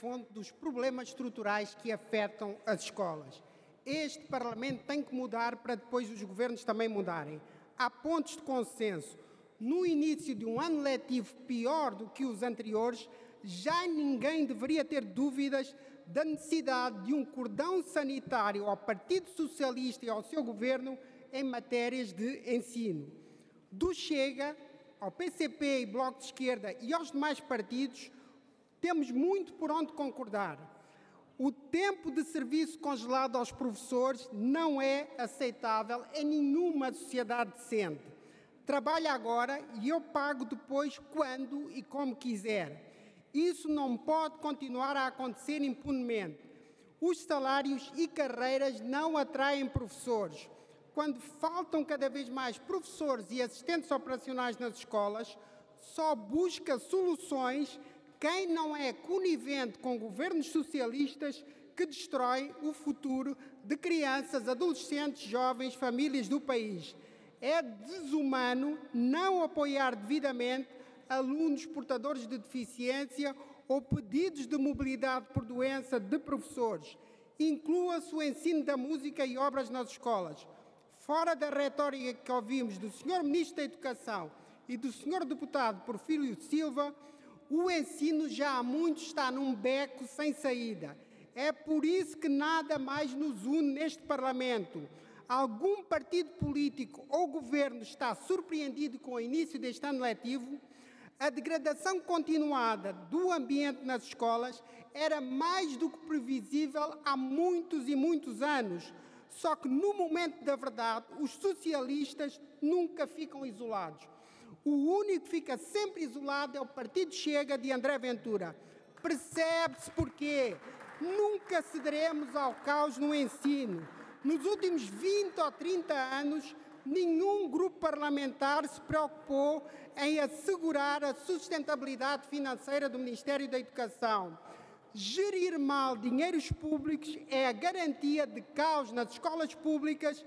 fonte dos problemas estruturais que afetam as escolas. Este Parlamento tem que mudar para depois os governos também mudarem. Há pontos de consenso. No início de um ano letivo pior do que os anteriores, já ninguém deveria ter dúvidas da necessidade de um cordão sanitário ao Partido Socialista e ao seu governo em matérias de ensino. Do Chega, ao PCP e Bloco de Esquerda e aos demais partidos, temos muito por onde concordar. O tempo de serviço congelado aos professores não é aceitável em nenhuma sociedade decente. Trabalha agora e eu pago depois quando e como quiser. Isso não pode continuar a acontecer impunemente. Os salários e carreiras não atraem professores. Quando faltam cada vez mais professores e assistentes operacionais nas escolas, só busca soluções quem não é conivente com governos socialistas que destrói o futuro de crianças, adolescentes, jovens, famílias do país. É desumano não apoiar devidamente alunos portadores de deficiência ou pedidos de mobilidade por doença de professores. Inclua-se o ensino da música e obras nas escolas. Fora da retórica que ouvimos do Sr. Ministro da Educação e do Sr. Deputado Porfírio Silva, o ensino já há muito está num beco sem saída. É por isso que nada mais nos une neste Parlamento. Algum partido político ou governo está surpreendido com o início deste ano letivo? A degradação continuada do ambiente nas escolas era mais do que previsível há muitos e muitos anos. Só que no momento da verdade, os socialistas nunca ficam isolados. O único que fica sempre isolado é o Partido Chega de André Ventura. Percebe-se porquê. Nunca cederemos ao caos no ensino. Nos últimos 20 ou 30 anos, nenhum grupo parlamentar se preocupou em assegurar a sustentabilidade financeira do Ministério da Educação. Gerir mal dinheiros públicos é a garantia de caos nas escolas públicas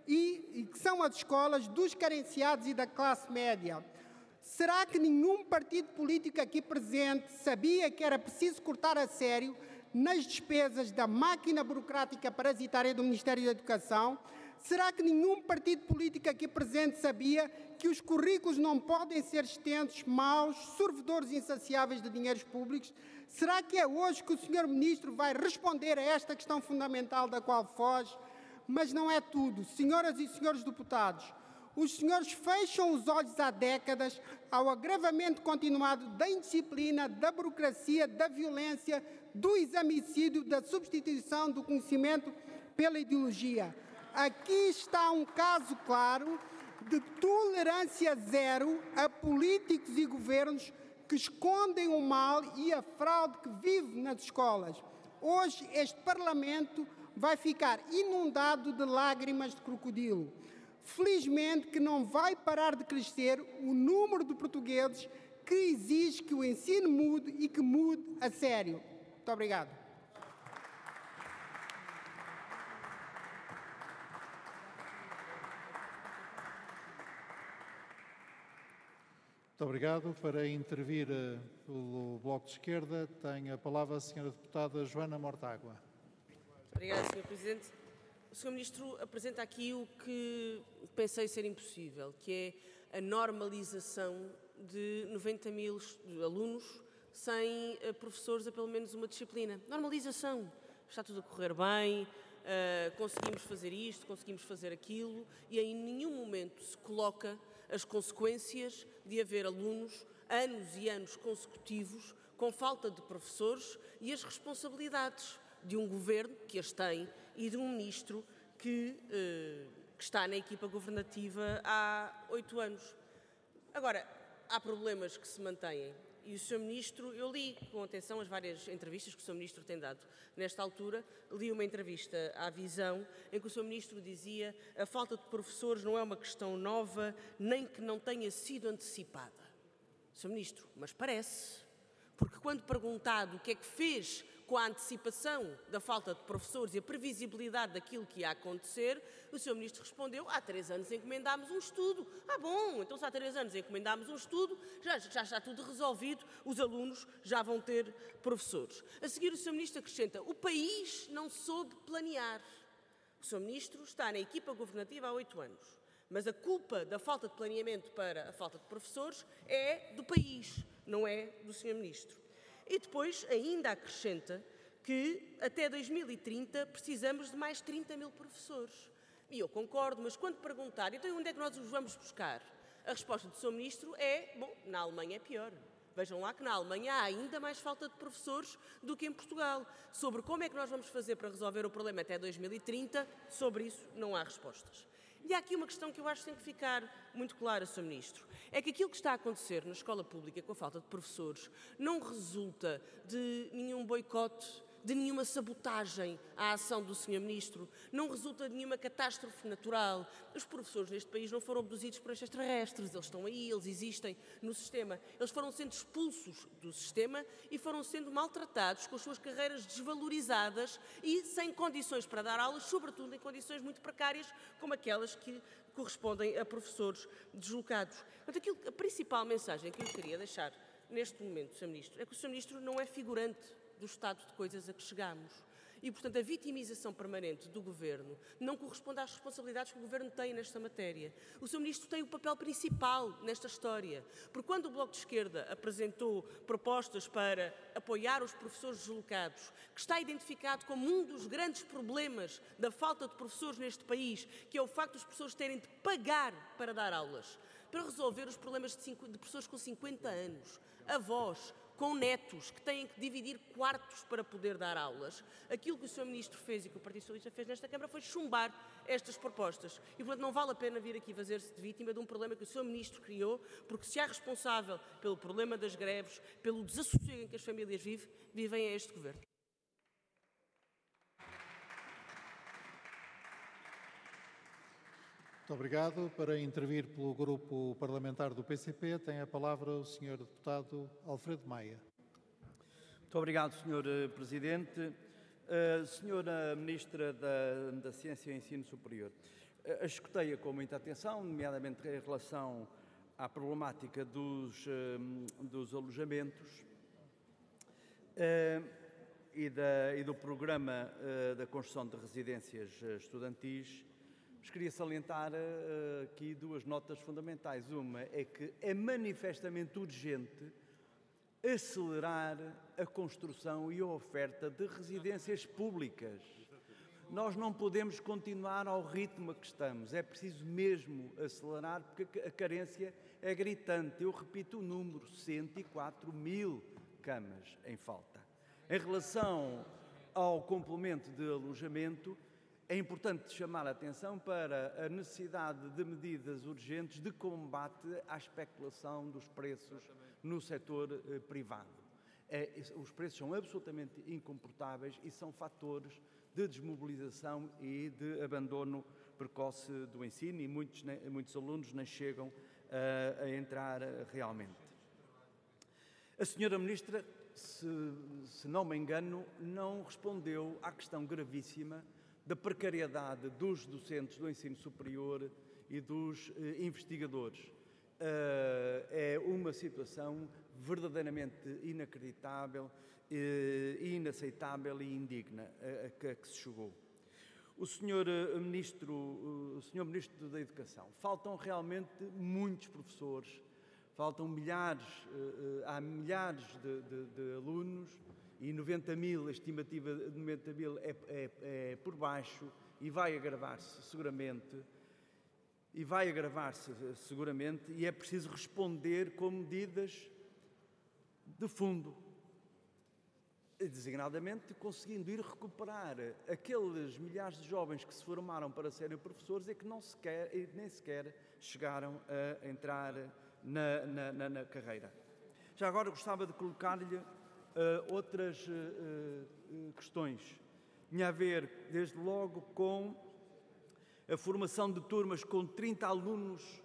e que são as escolas dos carenciados e da classe média. Será que nenhum partido político aqui presente sabia que era preciso cortar a sério nas despesas da máquina burocrática parasitária do Ministério da Educação? Será que nenhum partido político aqui presente sabia que os currículos não podem ser extensos, maus, sorvedores insaciáveis de dinheiros públicos? Será que é hoje que o Sr. Ministro vai responder a esta questão fundamental da qual foge? Mas não é tudo. Senhoras e senhores deputados, os senhores fecham os olhos há décadas ao agravamento continuado da indisciplina, da burocracia, da violência, do examicídio, da substituição do conhecimento pela ideologia. Aqui está um caso claro de tolerância zero a políticos e governos que escondem o mal e a fraude que vive nas escolas. Hoje este Parlamento vai ficar inundado de lágrimas de crocodilo. Felizmente que não vai parar de crescer o número de portugueses que exige que o ensino mude e que mude a sério. Muito obrigado. Muito obrigado. Para intervir pelo Bloco de Esquerda, tem a palavra a Sra. Deputada Joana Mortágua. Obrigada, Sr. Presidente. O Sr. Ministro apresenta aqui o que pensei ser impossível, que é a normalização de 90 mil alunos sem professores a pelo menos uma disciplina. Normalização. Está tudo a correr bem, conseguimos fazer isto, conseguimos fazer aquilo, e em nenhum momento se coloca as consequências de haver alunos, anos e anos consecutivos, com falta de professores e as responsabilidades de um governo que as tem e de um ministro que está na equipa governativa há 8 anos. Agora, há problemas que se mantêm e o Sr. Ministro, eu li com atenção as várias entrevistas que o Sr. Ministro tem dado nesta altura, li uma entrevista à Visão em que o Sr. Ministro dizia a falta de professores não é uma questão nova nem que não tenha sido antecipada. Sr. Ministro, mas parece. Porque quando perguntado o que é que fez com a antecipação da falta de professores e a previsibilidade daquilo que ia acontecer, o Sr. Ministro respondeu: há 3 anos encomendámos um estudo. Ah, bom, então se há 3 anos encomendámos um estudo, já está tudo resolvido, os alunos já vão ter professores. A seguir, o Sr. Ministro acrescenta: o país não soube planear. O Sr. Ministro está na equipa governativa há 8 anos, mas a culpa da falta de planeamento para a falta de professores é do país, não é do Sr. Ministro. E depois ainda acrescenta que até 2030 precisamos de mais 30 mil professores. E eu concordo, mas quando perguntar, então onde é que nós os vamos buscar? A resposta do Sr. Ministro é: bom, na Alemanha é pior. Vejam lá que na Alemanha há ainda mais falta de professores do que em Portugal. Sobre como é que nós vamos fazer para resolver o problema até 2030, sobre isso não há respostas. E há aqui uma questão que eu acho que tem que ficar muito clara, Sr. Ministro. É que aquilo que está a acontecer na escola pública com a falta de professores não resulta de nenhum boicote, de nenhuma sabotagem à ação do Sr. Ministro, não resulta de nenhuma catástrofe natural. Os professores neste país não foram abduzidos por extraterrestres, eles estão aí, eles existem no sistema. Eles foram sendo expulsos do sistema e foram sendo maltratados, com as suas carreiras desvalorizadas e sem condições para dar aulas, sobretudo em condições muito precárias, como aquelas que correspondem a professores deslocados. Portanto, a principal mensagem que eu queria deixar neste momento, Sr. Ministro, é que o Sr. Ministro não é figurante do estado de coisas a que chegamos. E, portanto, a vitimização permanente do Governo não corresponde às responsabilidades que o Governo tem nesta matéria. O Sr. Ministro tem o papel principal nesta história, porque quando o Bloco de Esquerda apresentou propostas para apoiar os professores deslocados, que está identificado como um dos grandes problemas da falta de professores neste país, que é o facto dos professores terem de pagar para dar aulas, para resolver os problemas de pessoas com 50 anos, avós, com netos, que têm que dividir quartos para poder dar aulas. Aquilo que o Sr. Ministro fez e que o Partido Socialista fez nesta Câmara foi chumbar estas propostas. E, portanto, não vale a pena vir aqui fazer-se de vítima de um problema que o Sr. Ministro criou, porque se há responsável pelo problema das greves, pelo desassossego em que as famílias vivem é este Governo. Muito obrigado. Para intervir pelo Grupo Parlamentar do PCP, tem a palavra o Sr. Deputado Alfredo Maia. Muito obrigado, Sr. Presidente. Senhora Ministra da Ciência e Ensino Superior, escutei-a com muita atenção, nomeadamente em relação à problemática dos alojamentos e do programa da construção de residências estudantis. Mas queria salientar aqui 2 notas fundamentais. Uma é que é manifestamente urgente acelerar a construção e a oferta de residências públicas. Nós não podemos continuar ao ritmo a que estamos. É preciso mesmo acelerar, porque a carência é gritante. Eu repito o número: 104 mil camas em falta. Em relação ao complemento de alojamento, é importante chamar a atenção para a necessidade de medidas urgentes de combate à especulação dos preços no setor privado. Os preços são absolutamente incomportáveis e são fatores de desmobilização e de abandono precoce do ensino, e muitos alunos nem chegam a entrar realmente. A senhora Ministra, se não me engano, não respondeu à questão gravíssima da precariedade dos docentes do ensino superior e dos investigadores. É uma situação verdadeiramente inacreditável, inaceitável e indigna a que se chegou. O Sr. Ministro da Educação, faltam realmente muitos professores, faltam há milhares de alunos, e 90 mil, a estimativa de 90 mil é por baixo e vai agravar-se seguramente. E é preciso responder com medidas de fundo, designadamente conseguindo ir recuperar aqueles milhares de jovens que se formaram para serem professores e que nem sequer chegaram a entrar na carreira. Já agora gostava de colocar-lhe outras questões. Tinha a ver, desde logo, com a formação de turmas com 30 alunos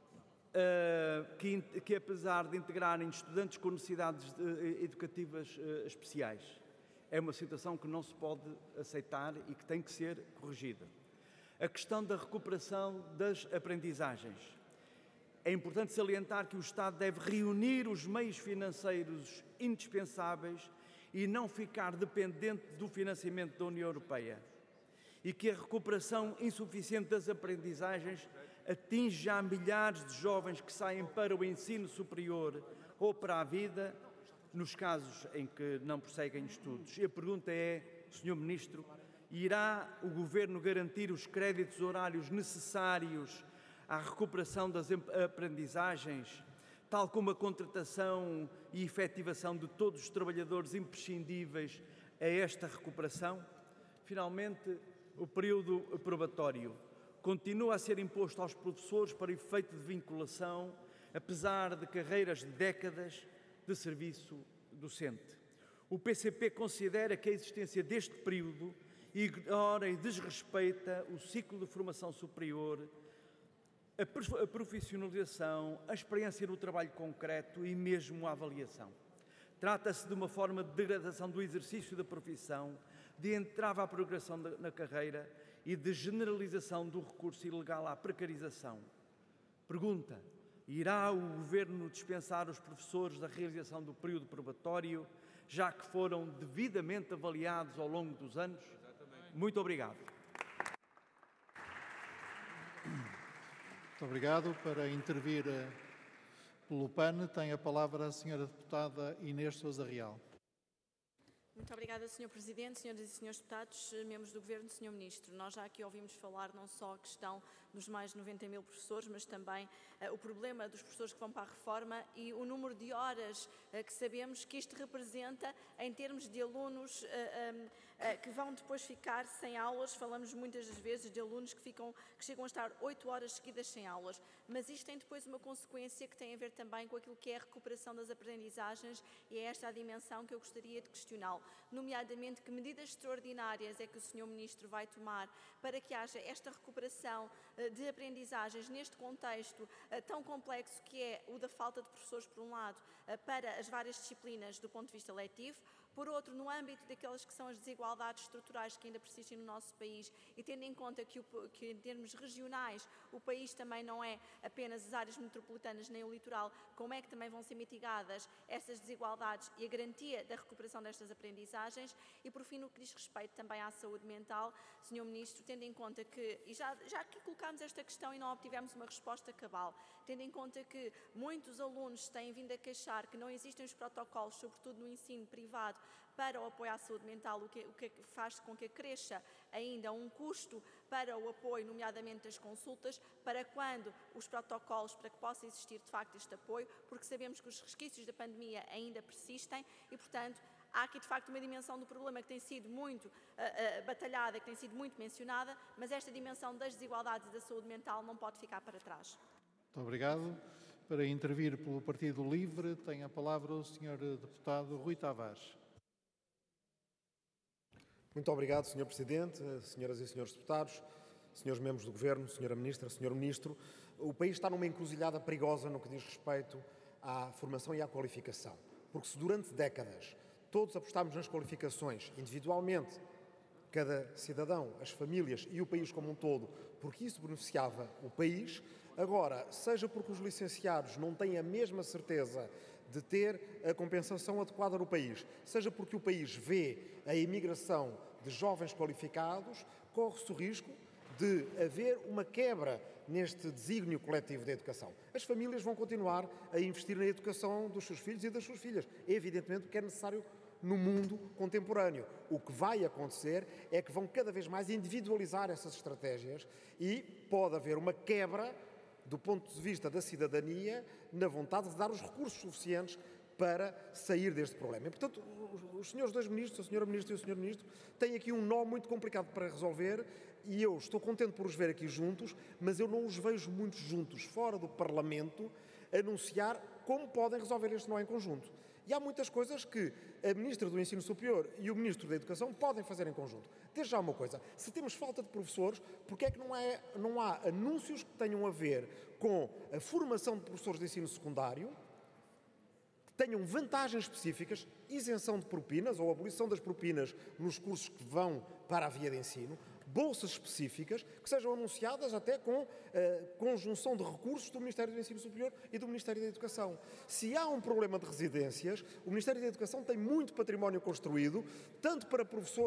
que, apesar de integrarem estudantes com necessidades educativas especiais, É uma situação que não se pode aceitar e que tem que ser corrigida. A questão da recuperação das aprendizagens. É importante salientar que o Estado deve reunir os meios financeiros indispensáveis e não ficar dependente do financiamento da União Europeia. E que a recuperação insuficiente das aprendizagens atinge já milhares de jovens que saem para o ensino superior ou para a vida, nos casos em que não prosseguem estudos. E a pergunta é, Sr. Ministro, irá o Governo garantir os créditos horários necessários à recuperação das aprendizagens, tal como a contratação e efetivação de todos os trabalhadores imprescindíveis a esta recuperação? Finalmente, o período probatório continua a ser imposto aos professores para efeito de vinculação, apesar de carreiras de décadas de serviço docente. O PCP considera que a existência deste período ignora e desrespeita o ciclo de formação superior, a profissionalização, a experiência no trabalho concreto e mesmo a avaliação. Trata-se de uma forma de degradação do exercício da profissão, de entrave à progressão na carreira e de generalização do recurso ilegal à precarização. Pergunta: irá o Governo dispensar os professores da realização do período probatório, já que foram devidamente avaliados ao longo dos anos? Muito obrigado. Muito obrigado. Para intervir pelo PAN, tem a palavra a senhora deputada Inês Sousa Real. Muito obrigada, Sr. Presidente, senhoras e senhores deputados, membros do Governo, Sr. Ministro. Nós já aqui ouvimos falar não só a questão dos mais de 90 mil professores, mas também o problema dos professores que vão para a reforma e o número de horas que sabemos que isto representa em termos de alunos que vão depois ficar sem aulas. Falamos muitas das vezes de alunos que chegam a estar 8 horas seguidas sem aulas, mas isto tem depois uma consequência que tem a ver também com aquilo que é a recuperação das aprendizagens, e é esta a dimensão que eu gostaria de questioná-lo, nomeadamente que medidas extraordinárias é que o Sr. Ministro vai tomar para que haja esta recuperação de aprendizagens neste contexto tão complexo que é o da falta de professores, por um lado, para as várias disciplinas do ponto de vista letivo, por outro, no âmbito daquelas que são as desigualdades estruturais que ainda persistem no nosso país, e tendo em conta que em termos regionais o país também não é apenas as áreas metropolitanas nem o litoral, como é que também vão ser mitigadas essas desigualdades e a garantia da recuperação destas aprendizagens? E por fim, no que diz respeito também à saúde mental, Sr. Ministro, tendo em conta que, e já aqui colocámos esta questão e não obtivemos uma resposta cabal, tendo em conta que muitos alunos têm vindo a queixar que não existem os protocolos, sobretudo no ensino privado, para o apoio à saúde mental, o que faz com que cresça ainda um custo para o apoio, nomeadamente das consultas, para quando os protocolos, para que possa existir de facto este apoio, porque sabemos que os resquícios da pandemia ainda persistem e, portanto, há aqui de facto uma dimensão do problema que tem sido muito batalhada, que tem sido muito mencionada, mas esta dimensão das desigualdades e da saúde mental não pode ficar para trás. Muito obrigado. Para intervir pelo Partido Livre, tem a palavra o Sr. Deputado Rui Tavares. Muito obrigado, Sr. Presidente, senhoras e senhores deputados, senhores membros do Governo, Sra. Ministra, Sr. Ministro. O país está numa encruzilhada perigosa no que diz respeito à formação e à qualificação. Porque se durante décadas todos apostámos nas qualificações individualmente, cada cidadão, as famílias e o país como um todo, porque isso beneficiava o país, agora, seja porque os licenciados não têm a mesma certeza de ter a compensação adequada no país, seja porque o país vê a imigração de jovens qualificados, corre-se o risco de haver uma quebra neste desígnio coletivo da educação. As famílias vão continuar a investir na educação dos seus filhos e das suas filhas, evidentemente porque é necessário no mundo contemporâneo. O que vai acontecer é que vão cada vez mais individualizar essas estratégias e pode haver uma quebra do ponto de vista da cidadania, na vontade de dar os recursos suficientes para sair deste problema. E, portanto, os senhores dois ministros, a senhora Ministra e o senhor Ministro, têm aqui um nó muito complicado para resolver e eu estou contente por os ver aqui juntos, mas eu não os vejo muito juntos, fora do Parlamento, anunciar como podem resolver este nó em conjunto. E há muitas coisas que a Ministra do Ensino Superior e o Ministro da Educação podem fazer em conjunto. Desde já uma coisa, se temos falta de professores, porque é que não há anúncios que tenham a ver com a formação de professores de ensino secundário, tenham vantagens específicas, isenção de propinas ou abolição das propinas nos cursos que vão para a via de ensino, bolsas específicas que sejam anunciadas até com conjunção de recursos do Ministério do Ensino Superior e do Ministério da Educação. Se há um problema de residências, o Ministério da Educação tem muito património construído, tanto para professores